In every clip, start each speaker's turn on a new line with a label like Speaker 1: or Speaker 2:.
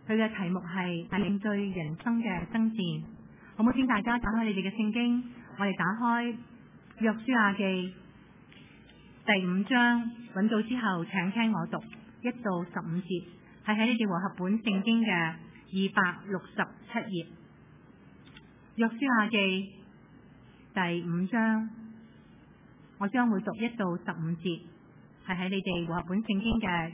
Speaker 1: 佢嘅題目係面對人生嘅爭戰。好唔好？請大家打開你哋嘅聖經，我哋打開約書亞記第5章，揾到之後請聽我讀1到15節，係喺你哋和合本聖經嘅267頁。約書亞記第5章，我將會讀1到15節，係喺你哋和合本聖經嘅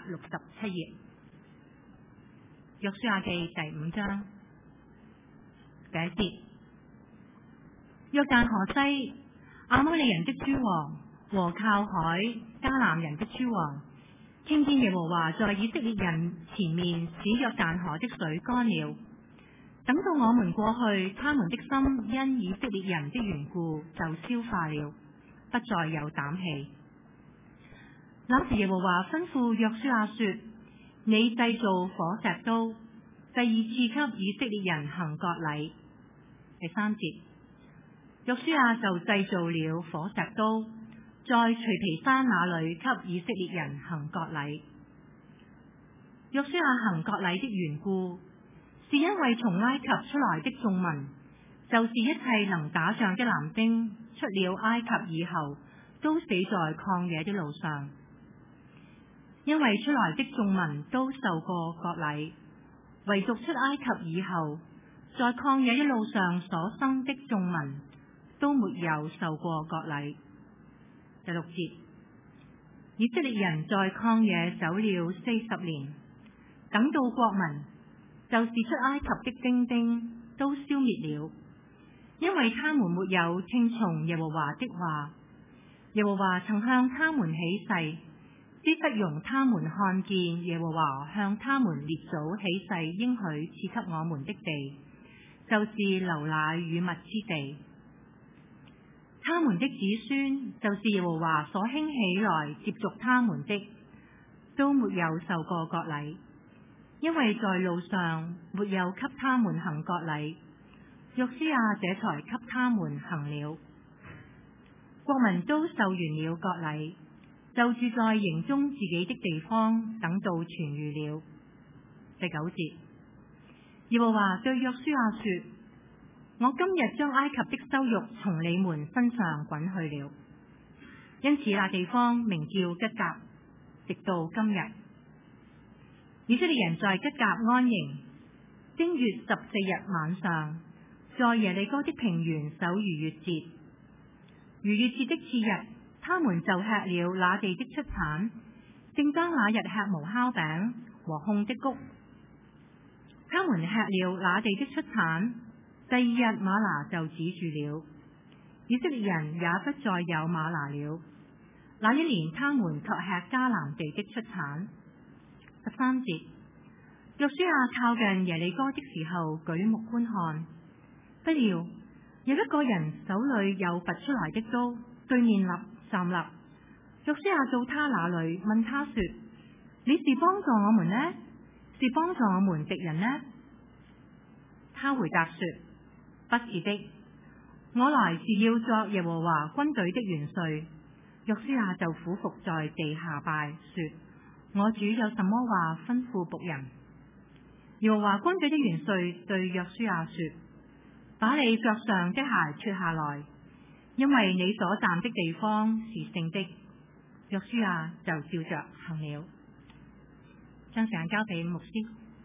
Speaker 1: 267頁。約書亞記第5章第1節：約旦河西亞摩利人的諸王和靠海迦南人的諸王，聽見耶和華在以色列人前面使約旦河的水乾了。等到我們過去，他們的心因以色列人的緣故就消化了，不再有膽氣。那時耶和華吩咐約書亞說：你製造火石刀，第二次給以色列人行割禮。第3節，約書亞就製造了火石刀，在除皮山那裏給以色列人行割禮。約書亞行割禮的緣故，是因為從埃及出來的眾民，就是一切能打仗的男丁，出了埃及以後，都死在曠野的路上。因為出來的眾民都受過割禮，唯獨出埃及以後，在曠野的路上所生的眾民都沒有受過割禮。第6節，以色列人在曠野走了40年，等到國民，就是出埃及的丁丁都消滅了，因為他們沒有聽從耶和華的話。耶和華曾向他們起誓，必不容他們看見耶和華向他們列祖起誓應許賜給我們的地，就是流奶與蜜之地。他們的子孫，就是耶和華所興起來接續他們的，都沒有受過割禮，因為在路上沒有給他們行割禮。約書亞這才給他們行了。國民都受完了割禮，就住在營中自己的地方，等到痊癒了。第9節，耶和華對約書亞說：我今日將埃及的羞辱從你們身上滾去了。因此那地方名叫吉甲，直到今日。以色列人在吉甲安營，正月14日晚上，在耶利哥的平原守逾越節。逾越節的次日，他們就吃了那地的出產，正當那日吃無酵餅和烘的穀。他們吃了那地的出產，第2日嗎哪就止住了，以色列人也不再有嗎哪了。那一年他們卻吃迦南地的出產。13節，約書亞靠近耶利哥的時候，舉目觀看，不料有一個人手裏有拔出來的刀，對面站立。約書亞到他那裏，問他說：你是幫助我們呢，是幫助我們敵人呢？他回答說：不是的，我來是要作耶和華軍隊的元帥。約書亞就俯伏在地下拜，說：我主有什麼話吩咐僕人？耶和華軍隊的元帥對約書亞說：把你腳上的鞋脱下來，因為你所站的地方是聖的。約書亞就照着行了。將時間交俾牧師。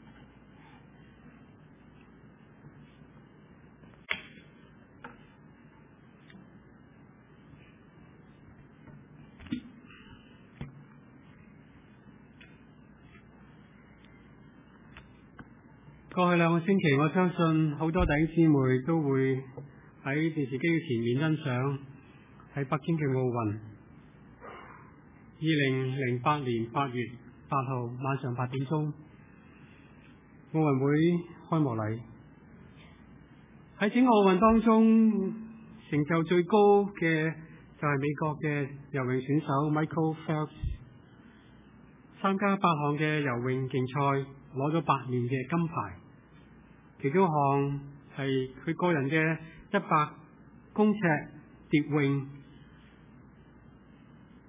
Speaker 2: 過去2個星期，我相信好多弟兄姊妹都會喺電視機前面欣賞喺北京嘅奧運。2008年8月8號晚上8點鐘，奧運會開幕禮。喺整個奧運當中，成就最高嘅就係美國嘅游泳選手 Michael Phelps， 參加8項嘅游泳競賽，攞咗8面嘅金牌。其中一項係佢個人嘅100公尺蝶泳，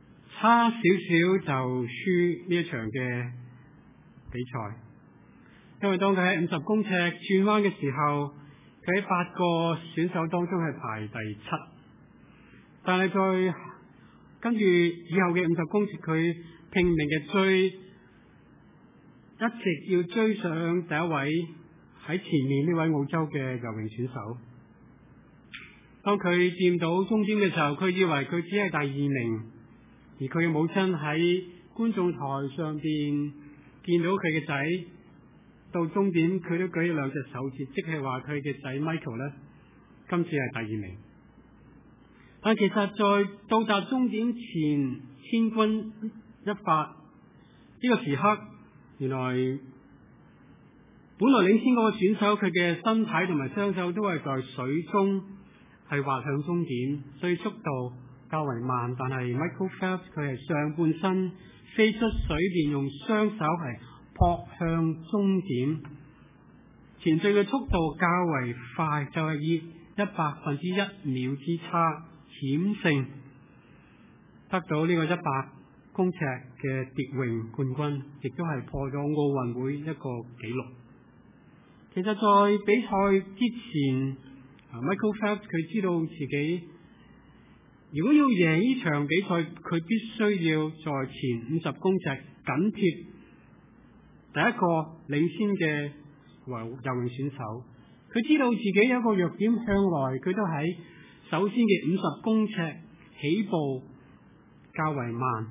Speaker 2: 差少少就輸呢一場嘅比賽。 因為當佢喺50公尺轉彎嘅時候，佢喺8個選手當中係排第7，但係再跟住以後嘅50公尺，佢拼命嘅追，一直要追上第一位喺前面呢位澳洲嘅游泳選手。當佢掂到終點嘅時候，佢以為佢只係第2名，而佢嘅母親喺觀眾台上邊見到佢嘅仔到終點，佢都舉咗2隻手指，即係話佢嘅仔 Michael 呢，今次係第2名。但其實在到達終點前千鈞一髮呢個時刻，原來本來領先嗰個選手，佢嘅身體同埋雙手都係在水中係滑向終點，所以速度較為慢。但係 Michael Phelps 佢係上半身飛出水面，用雙手係撲向終點，前進嘅速度較為快，就係以100分之1秒之差險勝得到呢個100公尺嘅蝶泳冠軍，亦都係破咗奧運會一個紀錄。其實在比賽之前，Michael Phelps 佢知道自己如果要贏呢場比賽，佢必須要在前50公尺緊貼第一個領先嘅游泳選手。佢知道自己有一個弱點，向來佢都喺首先嘅50公尺起步較為慢。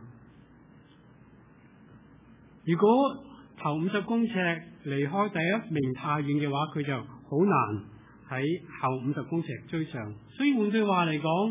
Speaker 2: 如果頭50公尺離開第一名太遠嘅話，佢就好難喺後50公尺追上。所以換句話嚟講，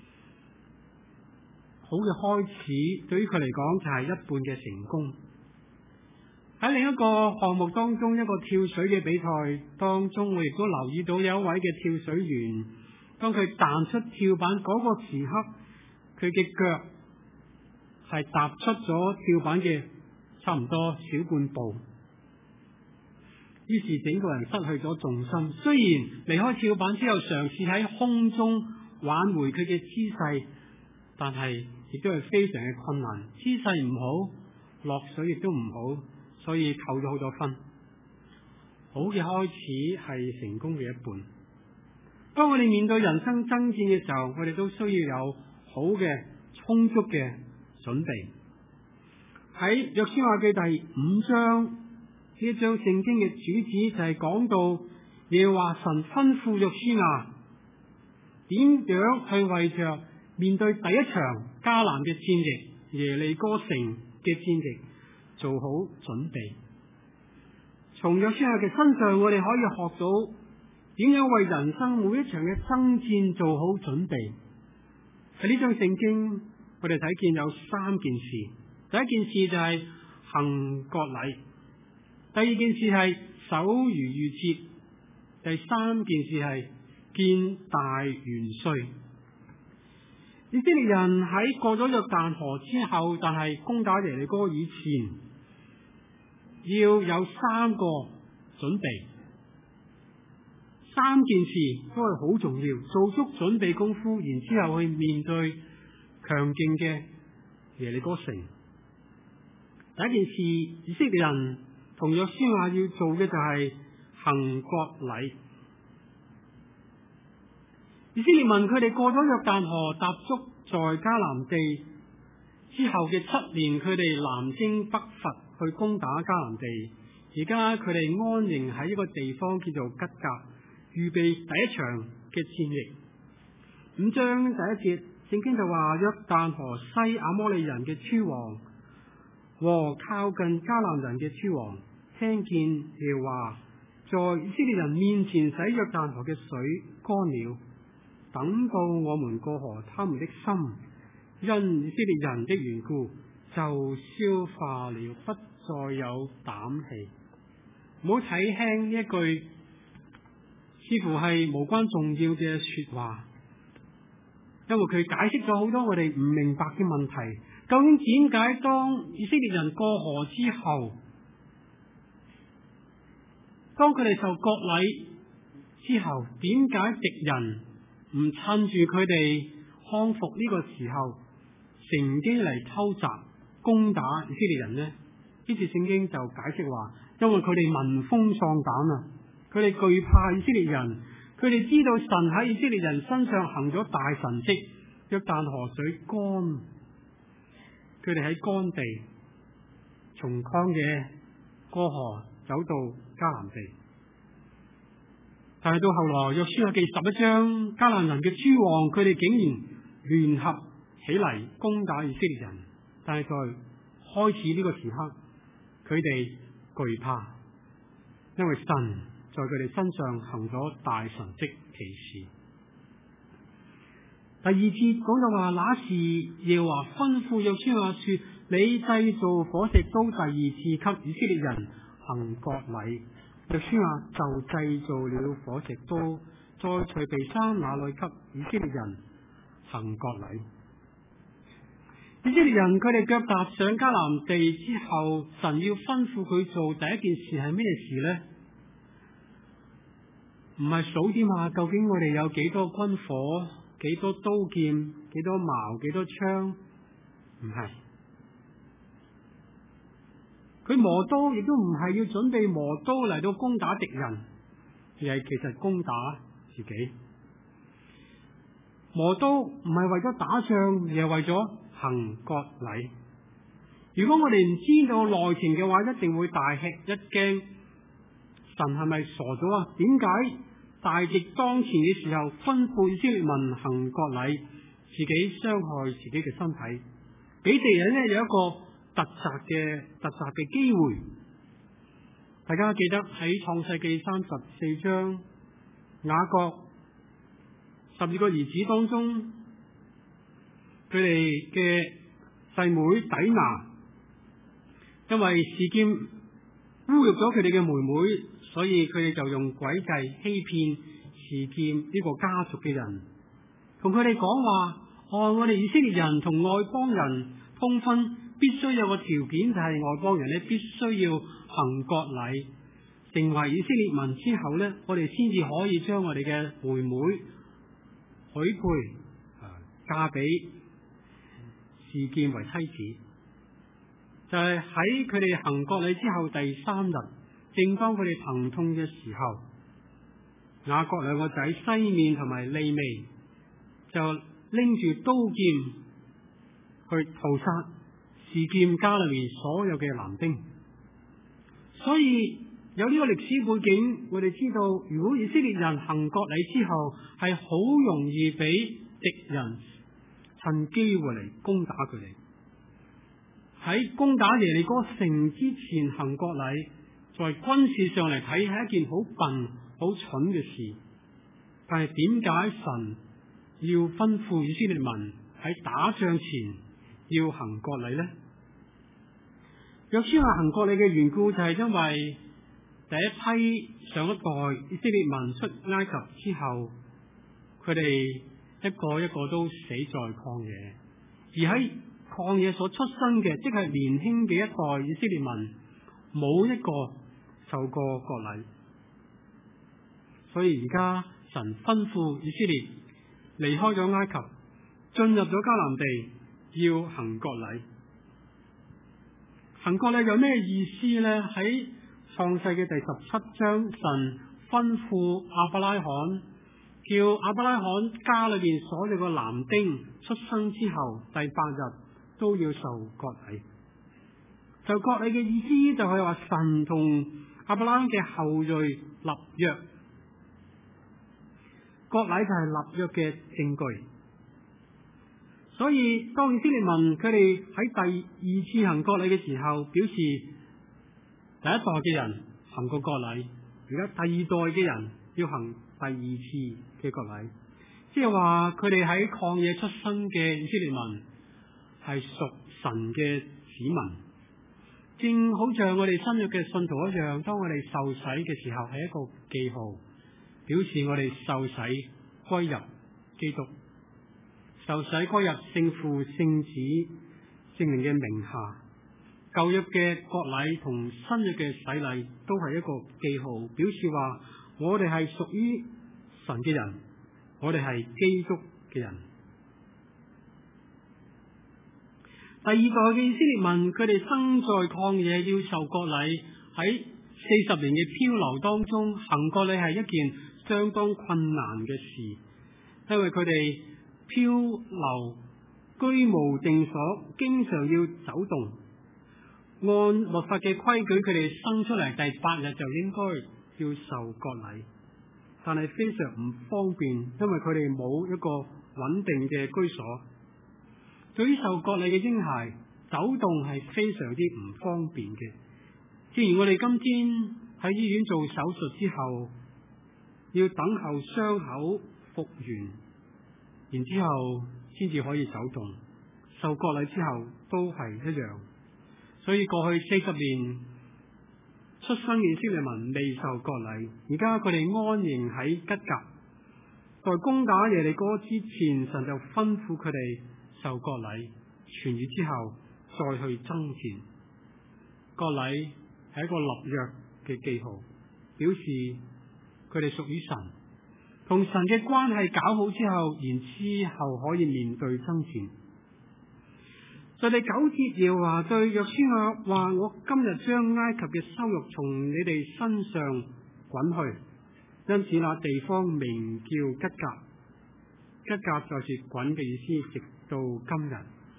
Speaker 2: 好嘅開始對於佢嚟講就係一半嘅成功。喺另一個項目當中，一個跳水嘅比賽當中，我亦都留意到有一位嘅跳水員，當佢彈出跳板嗰個時刻，佢嘅腳係踏出咗跳板嘅差唔多小半步，於是整個人失去咗重心。雖然離開跳板之後嘗試喺空中挽回佢嘅姿勢，但係亦都係非常嘅困難，姿勢唔好，落水亦都唔好，所以扣咗好多分。好嘅開始係成功嘅一半。當我哋面對人生爭戰嘅時候，我哋都需要有好嘅充足嘅準備。喺約書亞記第5章，呢一章聖經嘅主旨就係講到耶和華神吩咐約書亞點樣去為着面對第一場迦南嘅戰役，耶利哥城嘅戰役做好準備。從約書亞嘅身上，我哋可以學到點樣為人生每一場嘅爭戰做好準備。喺呢章聖經，我哋睇見有3件事。第一件事就係行割禮，第二件事係守逾越節，第三件事係建大元帥。以色列人喺過咗約旦河之後，但係攻打耶利哥以前，要有3個準備，3件事都係好重要，做足準備功夫，然之後去面對強勁嘅耶利哥城。第一件事，以色列人同約書亞要做嘅就係行割禮。以色列民佢哋過咗約旦河，踏足在迦南地之後嘅7年，佢哋南征北伐去攻打迦南地。而家佢哋安營喺一個地方叫做吉甲，預備第一場嘅戰役。5章第1節，聖經就話約旦河西亞摩利人嘅諸王和靠近迦南人嘅諸王聽見耶和華在以色列人面前使約旦河嘅水乾了，等到我們過河，他們的心因以色列人的緣故就消化了，不再有膽氣。唔好睇輕呢一句似乎係無關重要嘅說話，因為佢解釋咗好多我哋唔明白嘅問題。究竟點解當以色列人過河之後，當佢哋受割禮之後，點解敵人唔趁住佢哋康復呢個時候乘機嚟偷襲攻打以色列人呢？呢次聖經就解釋話， 因為佢哋聞風喪膽啊！佢哋懼怕以色列人，佢哋知道神喺以色列人身上行咗大神蹟，約旦河水乾，佢哋喺乾地從曠野過河走到迦南地。但係到後來約書亞記11章，迦南人嘅諸王佢哋竟然聯合起嚟攻打以色列人，但係在開始呢個時刻，佢哋懼怕，因為神在佢哋身上行咗大神蹟奇事。第二節講到話，那時耶和華吩咐約書亞說：你製造火石刀第二次給以色列人行割禮。約書亞就製造了火石刀，在除皮山那裏給以色列人行割禮。以色列人佢哋腳踏上迦南地之後，神要吩咐佢做第一件事係咩事呢？唔係數點下究竟我哋有幾多軍火、幾多刀劍、幾多矛、幾多槍，唔係。佢磨刀亦都唔係要準備磨刀嚟到攻打敵人，而係其實攻打自己。磨刀唔係為咗打仗，而係為咗行割禮。如果我哋唔知道內情嘅話，一定會大吃一驚。神係咪傻咗啊？點解大敵當前嘅時候吩咐以色列民行割禮，自己傷害自己嘅身體，俾敵人呢有一個突襲嘅機會？大家記得喺創世記34章，雅各12個兒子當中，佢哋嘅細妹底拿，因為示劍侮辱咗佢哋嘅妹妹，所以佢哋就用詭計欺騙示劍呢個家族嘅人，同佢哋講話：我哋以色列人同外邦人通婚，必須有個條件，就係外邦人咧必須要行割禮，成為以色列民之後咧，我哋先至可以將我哋嘅妹妹許配嫁俾示劍為妻子。就係喺佢哋行割禮之後第3日，正當佢哋疼痛嘅時候，雅各兩個仔西面同埋利未就拎住刀劍去屠殺示劍家裏面所有嘅男丁。所以有呢個歷史背景，我哋知道如果以色列人行割禮之後，係好容易俾敵人趁機會嚟攻打佢哋。喺攻打耶利哥城之前行割禮，在軍事上嚟睇係一件好笨好蠢嘅事，但係點解神要吩咐以色列民喺打仗前要行割禮呢？約書亞行割禮嘅緣故就係因為第一批上一代以色列民出埃及之後，佢哋一個一個都死在曠野，而喺曠野所出生嘅，即係年輕嘅一代以色列民，冇一個受過割禮。所以而家神吩咐以色列離開咗埃及，進入咗迦南地，要行割禮。行割禮有咩意思呢？喺創世嘅第17章，神吩咐亞伯拉罕，叫亞伯拉罕家裏邊所有嘅男丁出生之後第8日都要受割禮。受割禮嘅意思就係話神同亞伯拉罕嘅後裔立約，割禮就係立約嘅證據。所以當以色列民佢哋喺第2次行割禮嘅時候，表示第一代嘅人行過割禮，而家第2代嘅人要行第2次嘅割禮，即係話佢哋喺曠野出生嘅以色列民係屬神嘅子民，正好像我哋新約嘅信徒一樣，當我哋受洗嘅時候係一個記號，表示我哋受洗歸入基督，受洗歸入聖父、聖子、聖靈嘅名下。舊約嘅割禮同新約嘅洗禮都係一個記號，表示話我哋係屬於神嘅人，我哋係基督嘅人。第2代嘅以色列民，佢哋生在曠野要受割禮，喺 40年嘅漂流當中，行割禮係一件相當困難嘅事，因為佢哋漂流居無定所，經常要走動。按律法嘅規矩，佢哋生出嚟第8日就應該要受割禮，但係非常唔方便，因為佢哋冇一個穩定嘅居所。對於受割禮嘅嬰孩，走動係非常之唔方便嘅。正如我哋今天喺醫院做手術之後，要等候傷口復原，然之後先至可以走動。受割禮之後都係一樣。所以過去40年出生嘅以色列民未受割禮，而家佢哋安營喺吉甲，在攻打耶利哥之前，神就吩咐佢哋受割禮，痊愈之後再去爭戰。割禮係一個立約嘅記號，表示佢哋屬於神，同神嘅關係搞好之後，然之後可以面對爭戰。在第9節，耶和華對約書亞話：我今日將埃及嘅羞辱從你哋身上滾去。因此那地方名叫吉甲，吉甲就是滾嘅意思，直到今日。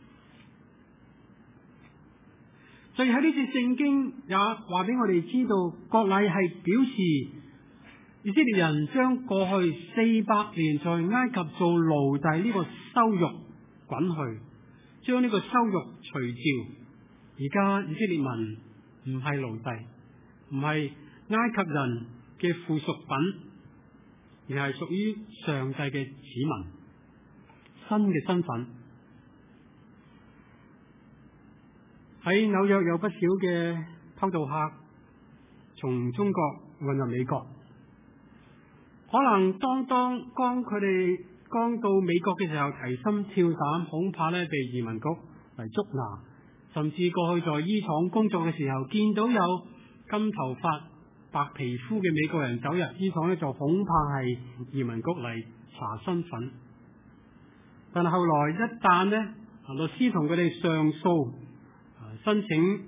Speaker 2: 所以喺呢節聖經也話俾我哋知道，割禮係表示以色列人將過去400年在埃及做奴隸呢個羞辱滾去，將呢個羞辱除掉。而家以色列民唔係奴隸，唔係埃及人嘅附屬品，而係屬於上帝嘅子民，新嘅身份。喺紐約有不少嘅偷渡客從中國運入美國，可能當佢哋剛到美國嘅時候提心吊膽，恐怕咧被移民局嚟捉拿，甚至過去在醫廠工作嘅時候見到有金頭髮白皮膚嘅美國人走入醫廠咧，就恐怕係移民局嚟查身份。但係後來一旦咧律師同佢哋上訴，申請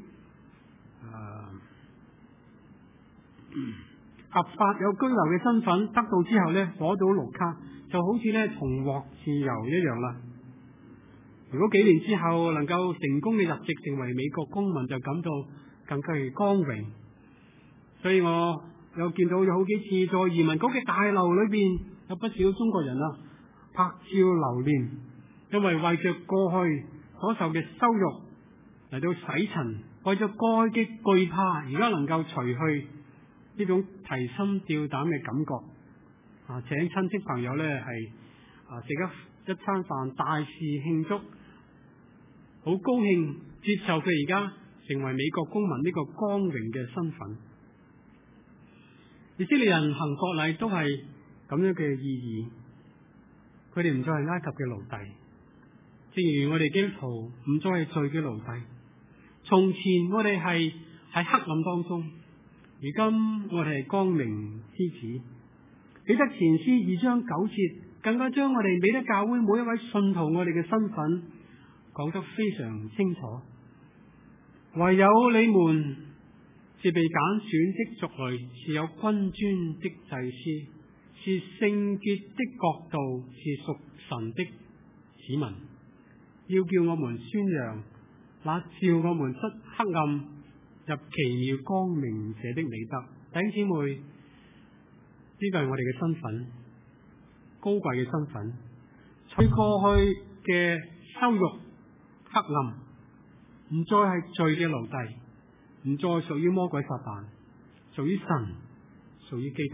Speaker 2: 合法有居留嘅身份得到之後咧，攞到綠卡，就好似咧重獲自由一樣啦。如果幾年之後能夠成功嘅入籍成為美國公民，就感到更加嘅光榮。所以我有見到有好幾次在移民局嘅大樓裏邊，有不少中國人拍照留念，因為為着過去所受嘅羞辱嚟到洗塵，為咗過去嘅懼怕，而家能夠除去呢種提心吊膽嘅感覺。請親戚朋友咧係食一餐飯，大肆慶祝，好高興接受佢而家成為美國公民呢個光榮嘅身份。以色列人行割禮都係咁樣嘅意義，佢哋唔再係埃及嘅奴隸，正如我哋基督徒唔再係罪嘅奴隸。從前我哋係喺黑暗當中，如今我哋係光明之子。彼得前書2章9節更加將我哋美德教會每一位信徒我哋嘅身份講得非常清楚。唯有你們是被揀選的族類，是有君尊的祭司，是聖潔的國度，是屬神的子民，要叫我們宣揚那召我們出黑暗入奇妙光明者的美德。弟兄姊妹，呢個係我哋嘅身份，高貴嘅身份，除過去嘅羞辱黑暗，唔再係罪嘅奴隸，唔再屬於魔鬼撒旦，屬於神，屬於基督。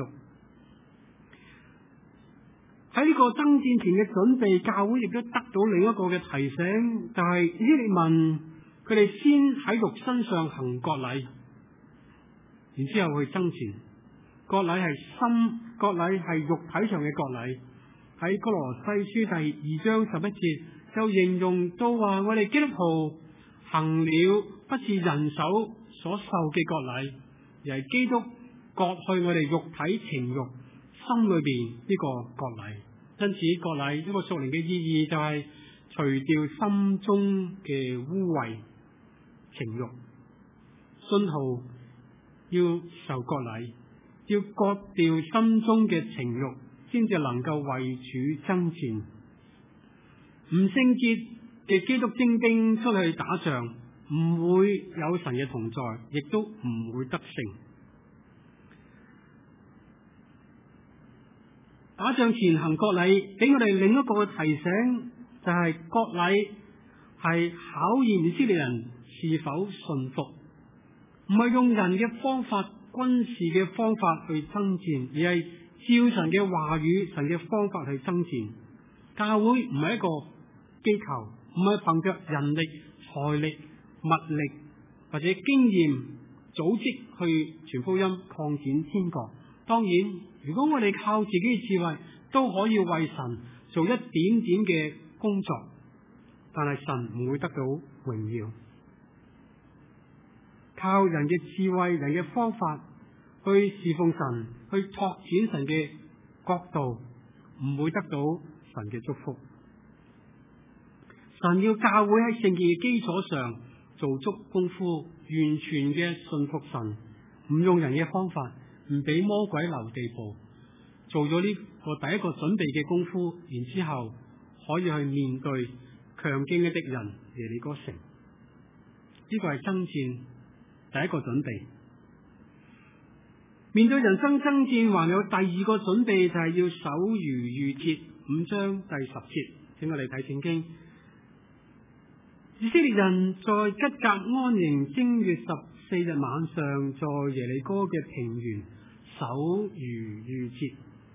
Speaker 2: 喺呢個爭戰前嘅準備，教會亦都得到另一個嘅提醒，就係以色列民佢哋先喺肉身上行割禮，然之後去爭戰。割禮係割禮係肉體上嘅割禮。喺哥羅西書第2章11節就形容到話，我哋基督徒行了不是人手所受嘅割禮，而係基督割去我哋肉體情欲心裏邊呢個割禮。因此割禮一個屬靈嘅意義就係除掉心中嘅污穢情欲。信徒要受割禮，要割掉心中嘅情慾，先至能夠為主爭戰。唔聖潔嘅基督精兵出去打仗，唔會有神嘅同在，亦都唔會得勝。打仗前行割禮，俾我哋另一個嘅提醒，就係割禮係考驗以色列人是否順服，唔係用人嘅方法、軍事嘅方法去爭戰，而係照神嘅話語、神嘅方法去爭戰。教會唔係一個機構，唔係憑着人力、財力、物力或者經驗組織去傳福音、擴展天國。當然，如果我哋靠自己嘅智慧，都可以為神做一點點嘅工作，但係神唔會得到榮耀。靠人嘅智慧、人嘅方法去侍奉神，去拓展神嘅國度，唔會得到神嘅祝福。神要教會喺聖潔嘅基礎上做足功夫，完全嘅信服神，唔用人嘅方法，唔俾魔鬼留地步，做咗呢個第一個準備嘅功夫，然之後可以去面對強勁嘅敵人耶利哥城。呢個係爭戰第一個準備。面對人生爭戰，還有第二個準備，就係要守逾越節。5章第10節，請我哋睇聖經。以色列人在吉甲安營正月14日晚上，在耶利哥嘅平原守逾越節。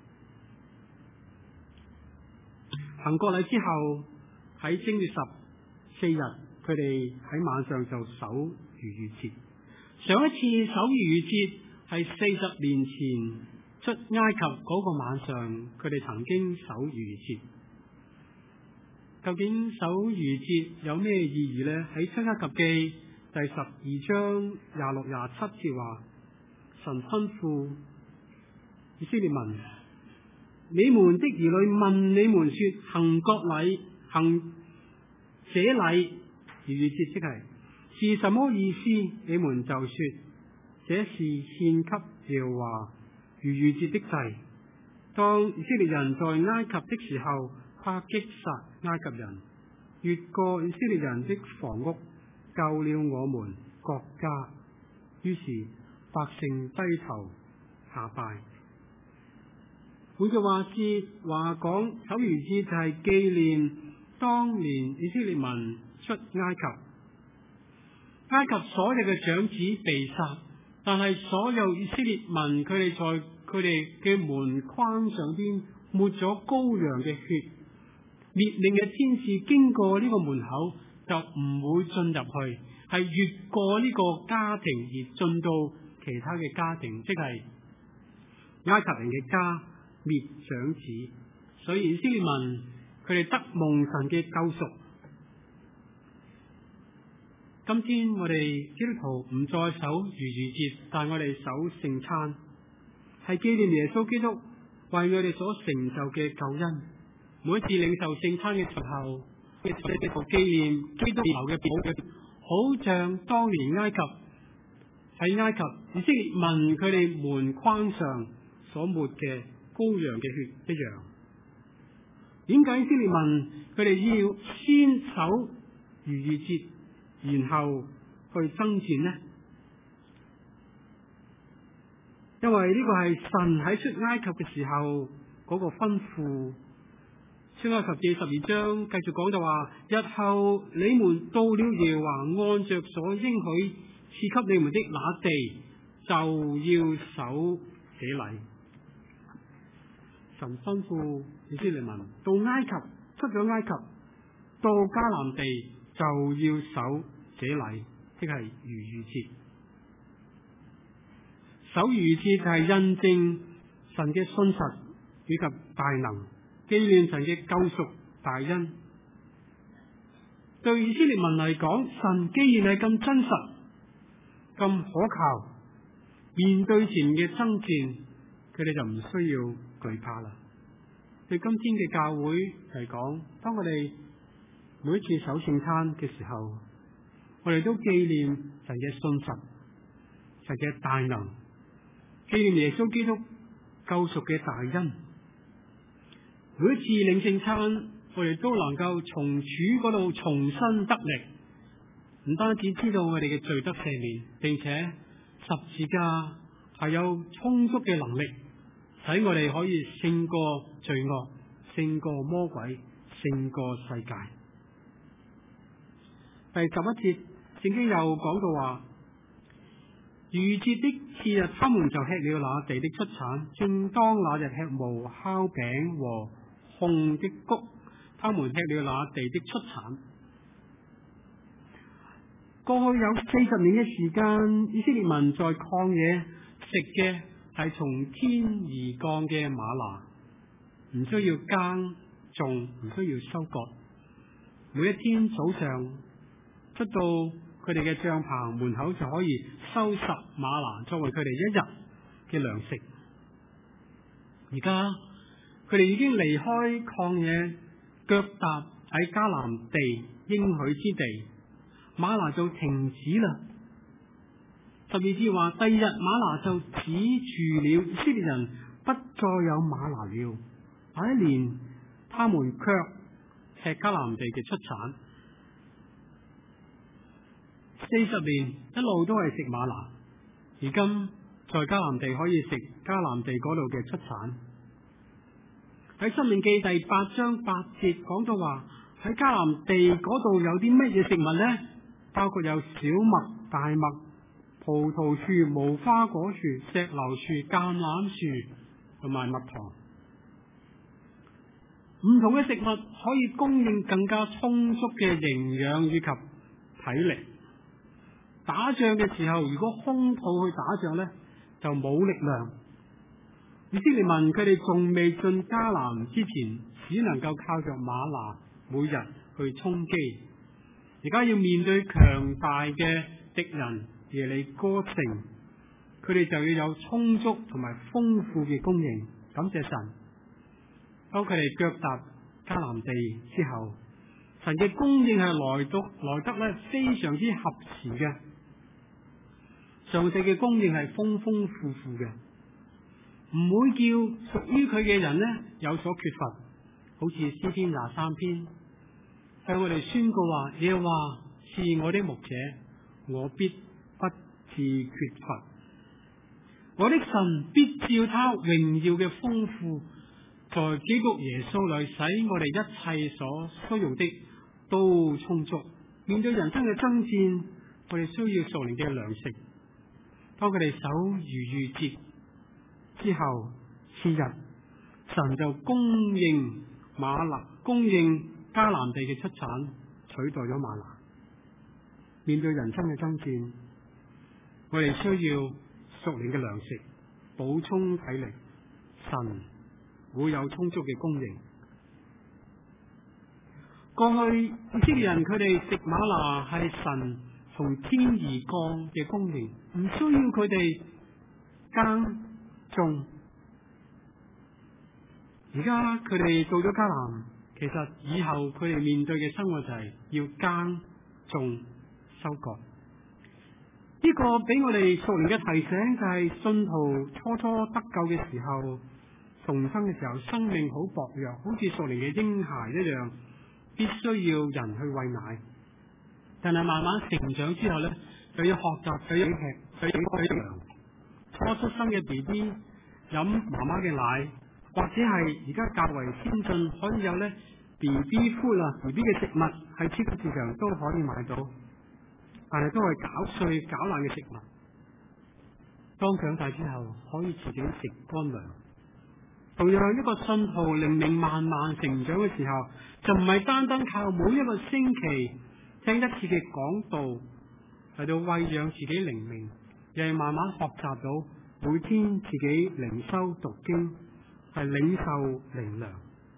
Speaker 2: 行割禮之後，喺正月14日，佢哋喺晚上就守逾越節。上一次守逾越節係40年前出埃及嗰個晚上，佢哋曾經守逾越節。究竟守逾越節有咩意義呢？喺出埃及記第12章26、27節話，神吩咐以色列民：你們的兒女問你們說，行割禮、行這禮，逾越節即係什麼意思？你們就說，這是獻給耶和華逾越節的祭。當以色列人在埃及的時候，他擊殺埃及人，越過以色列人的房屋，救了我們國家。於是百姓低頭下拜。換句話講，守逾節就係紀念當年以色列民出埃及。埃及所有嘅長子被殺，但係所有以色列民佢哋在佢哋嘅門框上邊抹咗羔羊嘅血。滅命嘅天使經過呢個門口就唔會進入去，係越過呢個家庭而進到其他嘅家庭，即係埃及人嘅家滅長子。所以以色列民佢哋得蒙神嘅救贖。今天我哋基督徒唔再守逾越節，但我哋守聖餐，係紀念耶穌基督為我哋所成就嘅救恩。每一次領受聖餐嘅時候，紀念基督流嘅寶血，好像當年喺埃及以色列民佢哋門框上所抹嘅羔羊嘅血一樣。點解以色列民佢哋要先守逾越節，然後去爭戰呢？因為呢個係神喺出埃及嘅時候嗰個吩咐。出埃及記12章繼續講就話，日後你們到了耶和華按着所應許賜給你們的那地，就要守這禮。神吩咐以色列民到埃及，出咗埃及，到迦南地就要守這禮，即係逾越節。守逾越節就係印證神嘅信實以及大能，紀念神嘅救贖大恩。對以色列民嚟講，神既然係咁真實、咁可靠，面對前嘅爭戰，佢哋就唔需要懼怕啦。對今天嘅教會嚟講，當我哋每一次守聖餐嘅時候，我哋都紀念神嘅信實， 神嘅大能，紀念耶穌基督救贖嘅大恩。每一次領聖餐，我哋都能夠從主嗰度重新得力，唔單止知道我哋嘅罪得赦免，並且十字架係有充足嘅能力，使我哋可以勝過罪惡，勝過魔鬼，勝過世界。第11節聖經又講到話，逾節的次日，他們就吃了那地的出產，正當那日吃無酵餅和烘的穀，他們吃了那地的出產。過去有40年嘅時間，以色列民在曠野食嘅係從天而降嘅嗎哪，唔需要耕種，唔需要收割。每一天早上出到佢哋嘅帳篷門口，就可以收拾嗎哪作為佢哋一日嘅糧食。而家佢哋已經離開曠野，腳踏喺迦南地應許之地，嗎哪就停止啦。12節話，第二日嗎哪就止住了，以色列人不再有嗎哪了。那一年，他們卻吃迦南地嘅出產。40年一路都係食嗎哪，而今在迦南地可以食迦南地嗰度嘅出產。喺申命記第8章8節講到話，喺迦南地嗰度有啲乜嘢食物呢？包括有小麥、大麥、葡萄樹、無花果樹、石榴樹、橄欖樹同埋蜜糖。唔同嘅食物可以供應更加充足嘅營養以及體力。打仗嘅時候，如果空肚去打仗呢，就冇力量。以色列民佢哋仲未進迦南之前，只能夠靠着嗎哪每日去充飢。而家要面對強大嘅敵人耶利哥城，佢哋就要有充足同埋豐富嘅供應。感謝神，當佢哋腳踏迦南地之後，神嘅供應係來得咧非常之合時嘅。上帝嘅供應係豐豐富富嘅，唔會叫屬於佢嘅人呢有所缺乏。好似詩篇23篇向我哋宣告話：耶和華是我的牧者，我必不致缺乏。我的神必照他榮耀嘅豐富，在基督耶穌裏，使我哋一切所需用的都充足。面對人生嘅爭戰，我哋需要屬靈嘅糧食。當佢哋守逾越節之後，次日神就供應迦南地嘅出產，取代咗嗎哪。面對人生嘅爭戰，我哋需要屬靈嘅糧食補充體力，神會有充足嘅供應。過去以色列人佢哋食嗎哪係神從天而降嘅供應，唔需要佢哋耕種。而家佢哋到咗迦南，其實以後佢哋面對嘅生活就係要耕種收割。呢個俾我哋屬靈嘅提醒，就係信徒初初得救嘅時候，重生嘅時候，生命好薄弱，好似屬靈嘅嬰孩一樣，必須要人去餵奶。但係慢慢成長之後呢，就要學習，就要吃，就要糧。初出生嘅 BB 飲媽媽嘅奶，或者係而家較為先進，可以有呢 BB food 啊 ，BB 嘅食物喺超級市場都可以買到，但係都係攪碎攪爛嘅食物。當長大之後，可以自己食乾糧。同樣一個信徒靈命慢慢成長嘅時候，就唔係單單靠每一個星期聽一次嘅講道嚟到餵養自己靈命，而係慢慢學習到每天自己靈修讀經，係領受靈糧。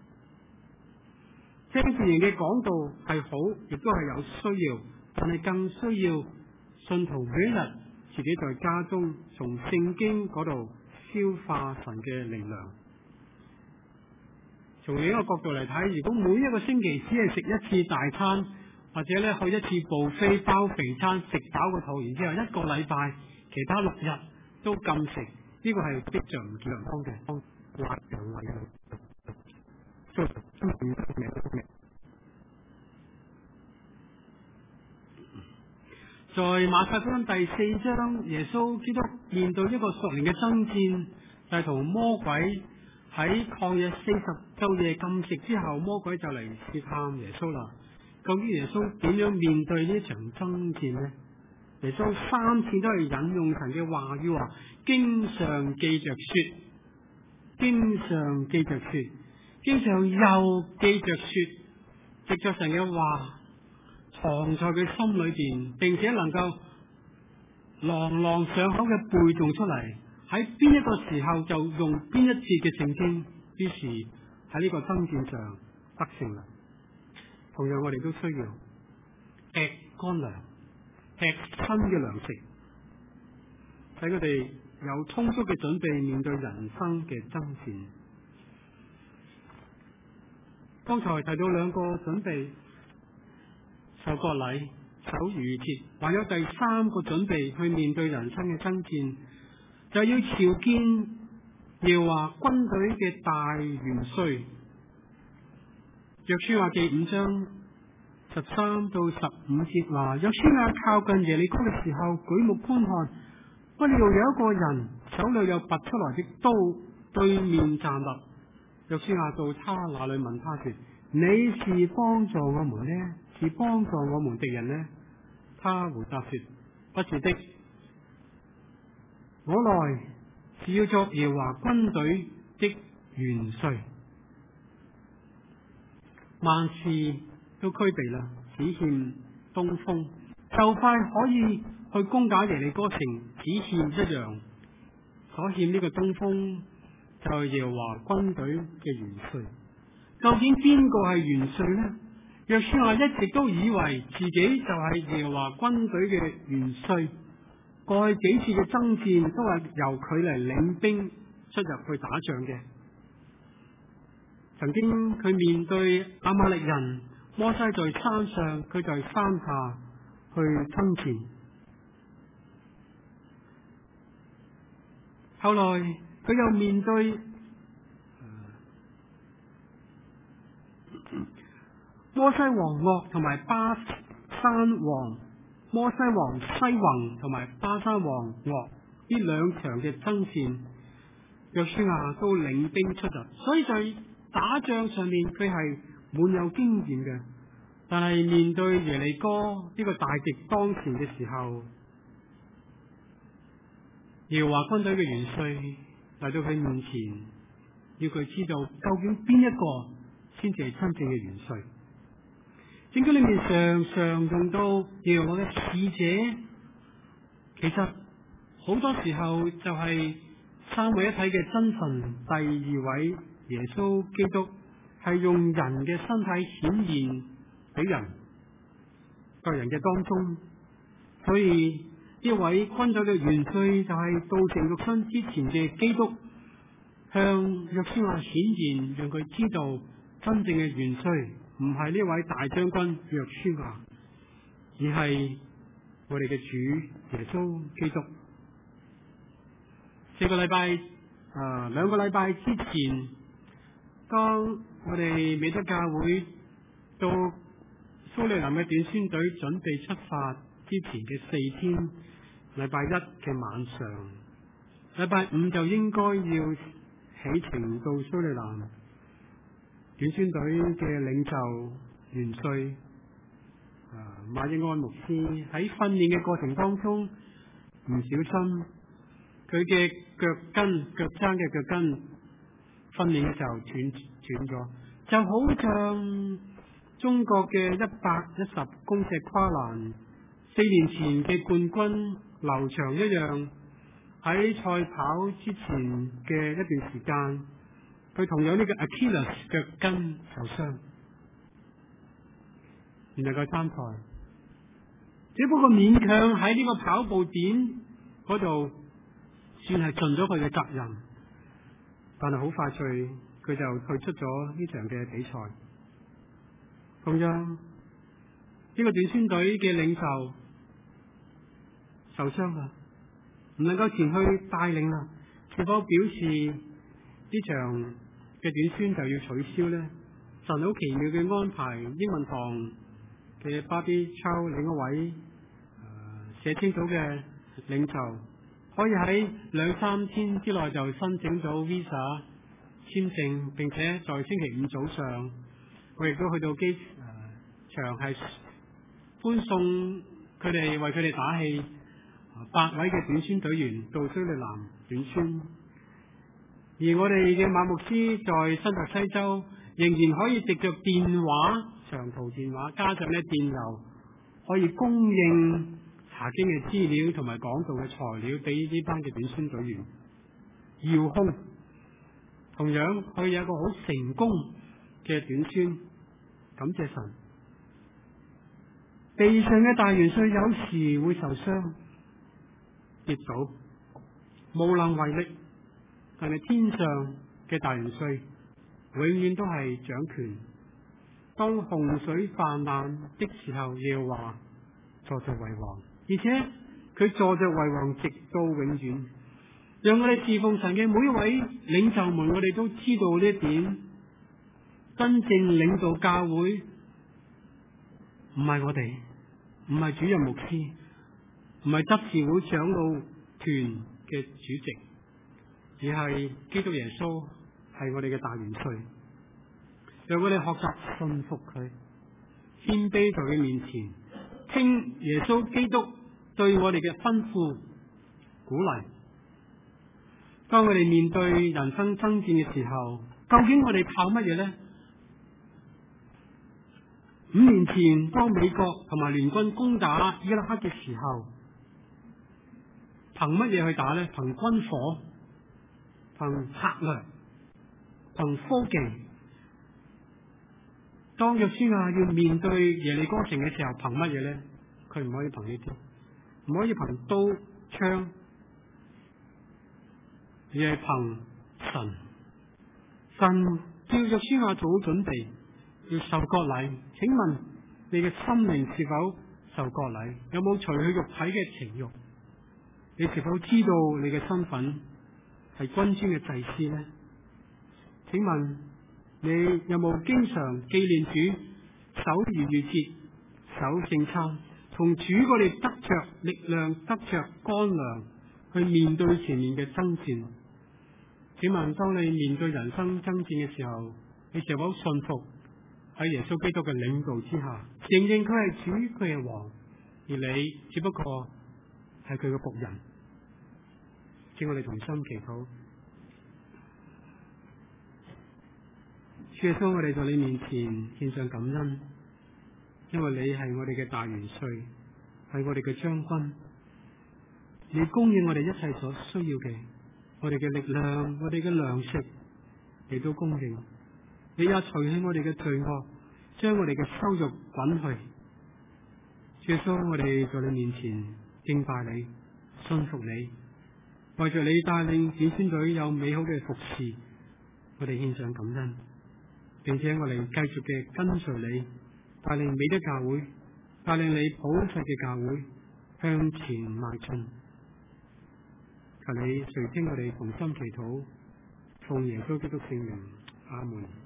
Speaker 2: 聽自然嘅講道係好，亦都係有需要，但係更需要信徒每一日自己在家中從聖經嗰度消化神嘅靈糧。從另一個角度嚟睇，如果每一個星期只係食一次大餐，或者咧去一次buffet包肥餐，食飽個肚，然之後一個禮拜其他6日都禁食，呢個係逼着唔健康嘅，劃羊位嘅。在馬太福音第4章，耶穌基督面對一個屬靈嘅爭戰，就係同魔鬼喺曠野40晝夜禁食之後，魔鬼就嚟試探耶穌啦。究竟耶穌點樣面對呢場爭戰呢？耶穌3次都係引用神嘅話語，話經上記着說，經上記着說，經上又記着說，藉着神嘅話藏在佢心裏邊，並且能夠朗朗上口嘅背誦出嚟，喺邊一個時候就用邊一節嘅聖經，於是喺呢個爭戰上得勝啦。同樣我哋都需要吃乾糧，吃新嘅糧食，使佢哋有充足嘅準備面對人生嘅爭戰。剛才提到2個準備，受割禮、守逾節，還有第3個準備去面對人生嘅爭戰，就係要朝見耶和華軍隊嘅大元帥。約書亞記5章13到15節話，約書亞靠近耶利哥嘅時候，舉目觀看，不料有一個人手裏有拔出來的刀，對面站立。約書亞到他那裏問他說：你是幫助我們呢，是幫助我們敵人呢？他回答說：不是的，我來是要作耶和華軍隊的元帥。萬事都俱備啦，只欠東風，就快可以去攻打耶利哥城，只欠一樣，所欠呢個東風就係耶和華軍隊嘅元帥。究竟邊個係元帥呢？約書亞一直都以為自己就係耶和華軍隊嘅元帥，過去幾次嘅爭戰都係由佢嚟領兵出入去打仗嘅。曾經佢面對亞瑪力人，摩西在山上，佢在山下去爭戰。後來佢又面對摩西王噩同埋巴山王，摩西王西宏同埋巴山王噩呢2場嘅爭戰，約書亞都領兵出入，所以在打仗上面佢係滿有經驗嘅。但係面對耶利哥呢個大敵當前嘅時候，耶和華軍隊嘅元帥嚟到佢面前，要佢知道究竟邊一個先至係真正嘅元帥。聖經裏面常常用到耶和華嘅使者，其實好多時候就係3位一體嘅真神，第2位耶穌基督係用人嘅身體顯現俾人，在人嘅當中。所以呢位軍隊嘅元帥就係道成肉身之前嘅基督，向約書亞顯現，讓佢知道真正嘅元帥唔係呢位大將軍約書亞，而係我哋嘅主耶穌基督。2個禮拜之前，當我哋美德教會到蘇利南嘅短宣隊準備出發之前嘅4天，禮拜1嘅晚上，禮拜5就應該要起程到蘇利南。短宣隊嘅領袖元帥馬英安牧師喺訓練嘅過程當中唔小心，佢嘅腳踭嘅腳跟訓練嘅時候斷咗，就好像中國嘅110公尺跨欄4年前嘅冠軍劉翔一樣，喺賽跑之前嘅一段時間，佢同樣呢個 Achilles 腳跟受傷，唔能夠參賽，只不過勉強喺呢個跑步點嗰度算係盡咗佢嘅責任，但係好快脆佢就退出咗呢場嘅比賽。同樣呢個短宣隊嘅領袖受傷啦， 唔能夠前去帶領啦，是否表示呢場嘅短宣就要取消呢？神好奇妙嘅安排，英文堂嘅Barbie Chow另一位社青組嘅領袖，可以喺2-3天之內就申請到 visa 簽證，並且在星期五早上，我亦都去到機場係歡送佢哋，為佢哋打氣，8位嘅短宣隊員到蘇里南短宣，而我哋嘅馬牧師在新澤西州仍然可以藉着電話、長途電話加上電郵，可以供應查經嘅資料同埋講道嘅材料俾呢班嘅短宣隊員。遙控同樣可以有一個好成功嘅短宣，感謝神。地上嘅大元帥有時會受傷跌倒，無能為力，但係天上嘅大元帥永遠都係掌權。當洪水泛濫的時候，耶和華坐着為王，而且佢坐着為王直到永遠。讓我哋侍奉神嘅每一位領袖們，我哋都知道呢一點。真正領導教會唔係我哋，唔係主任牧師，唔係執事會長老團嘅主席，而係基督耶穌，係我哋嘅大元帥。讓我哋學習信服佢，謙卑在佢面前，聽耶穌基督對我哋嘅吩咐鼓勵。當我哋面對人生爭戰嘅時候，究竟我哋靠乜嘢呢？5年前當美國同埋聯軍攻打伊拉克嘅時候，憑乜嘢去打呢？憑軍火，憑策略，憑科技。當約書亞要面對耶利哥城嘅時候，憑乜嘢呢？佢唔可以憑呢啲，唔可以憑刀槍，而係憑神。神叫約書亞做好準備，要受割禮。請問你嘅心靈是否受割禮？有冇除去肉體嘅情慾？你是否知道你嘅身份係君尊嘅祭司呢？請問你有冇經常紀念主，守逾越節，守聖餐，從主嗰裏得着力量，得着乾糧，去面對前面嘅爭戰？請問當你面對人生爭戰嘅時候，你是否信服喺耶穌基督嘅領導之下，承認佢係主，佢係王，而你只不過係佢嘅僕人？請我哋同心祈禱。主耶穌，我哋在你面前獻上感恩，因為你係我哋嘅大元帥，係我哋嘅將軍，你供應我哋一切所需要嘅，我哋嘅力量，我哋嘅糧食，你都供應。你也除去我哋嘅罪惡，將我哋嘅羞辱滾去。主耶穌，我哋在你面前敬拜你，信服你，為着你帶領短宣隊有美好嘅服侍，我哋獻上感恩，並且我哋繼續嘅跟隨你，帶領美德教會，帶領你普世嘅教會向前邁進。求你垂聽我哋同心祈禱，奉耶穌基督聖名，阿門。